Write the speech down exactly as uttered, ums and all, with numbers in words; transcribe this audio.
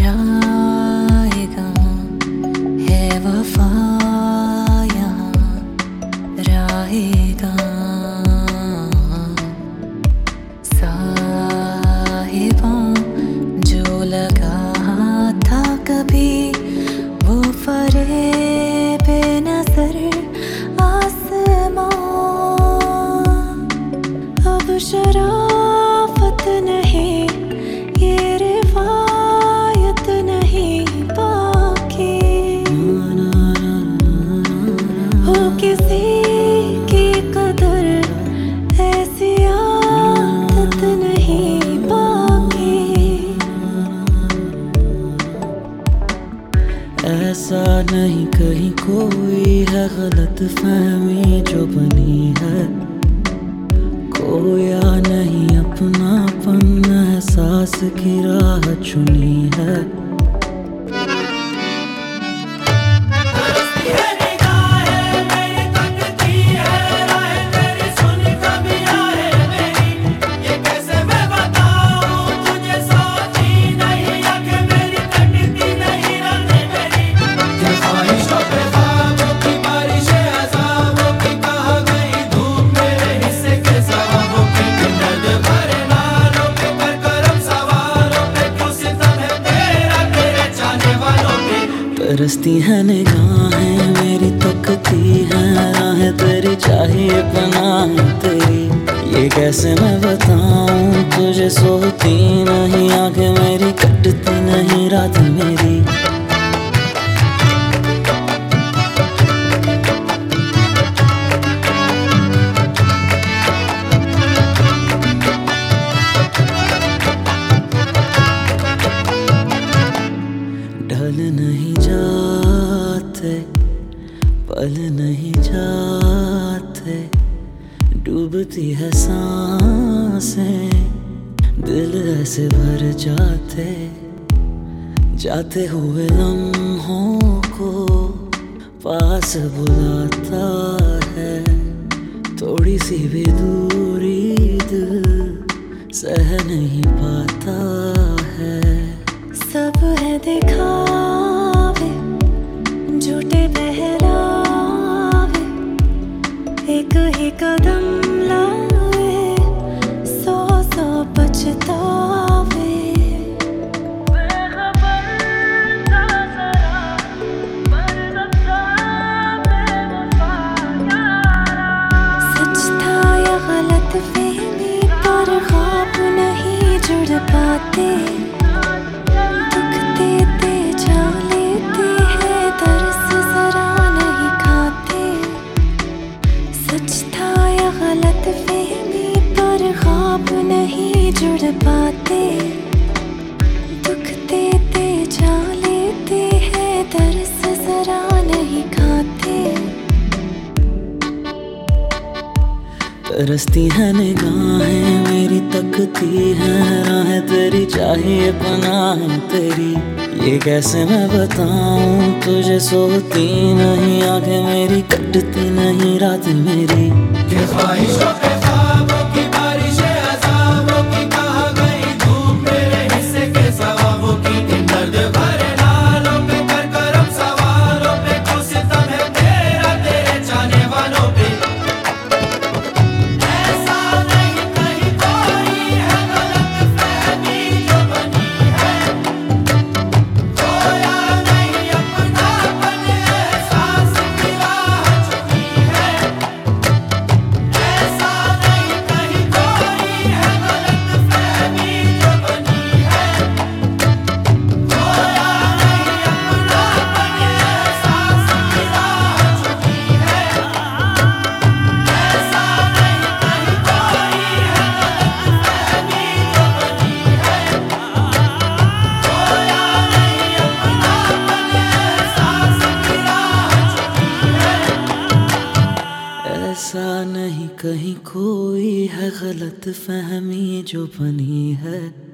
राहेगा है वफा यहाँ राहेगा साहिबा जो लगा था कभी वो फरेब नजर आसमां अब शराफत नहीं ये रिवायत नहीं बाकी हो किसी की कदर ऐसी आदत नहीं बाकी। ऐसा नहीं कहीं कोई है गलत फहमी जो बनी है, खोया नहीं अपनापन एहसास की राह चुनी है। तरसती है निगाहें मेरी तकती है राहें तेरी चाहिए पनाह तेरी, ये कैसे मैं बताऊं तुझे सोती नहीं आंखें मेरी कटती नहीं रात मेरी। ढल नहीं जाते पल नहीं जाते डूबती है सांसें दिल ऐसे भर जाते जाते हुए लम्हों को पास बुलाता है, थोड़ी सी भी दूरी दिल सह नहीं पाता है। सब है दिखावे झूठे बहलावे एक ही कदम लाए सौ सौ पछतावे। सच था या गलत फहमी पर ख्वाब नहीं जुड़ पाते, गलत फहमी पर ख्वाब नहीं जुड़ पाते, दुख देते जा लेते हैं दर्स जरा नहीं खाते। तरसती है निगाहें मेरी तकती है राहें तेरी चाहिए पनाह तेरी, ये कैसे मैं बताऊं तुझे सोती नहीं आंखें मेरी कटती नहीं रात मेरी। ये ख्वाहिशों पे ख्वाबों की बारिशें अज़ाबों की कहाँ गई धूप मेरे हिस्से के सवाबों की, इन दर्द भरे नालों पे कर करम सवालों पे तू सितम है तेरा तेरे चाहने वालों पे। ऐसा नहीं कहीं कोई है गलत फहमी जो बनी है, खोया नहीं अपनापन एहसास की राह चुनी है। ऐसा नहीं कहीं कोई है गलत फहमी जो बनी है।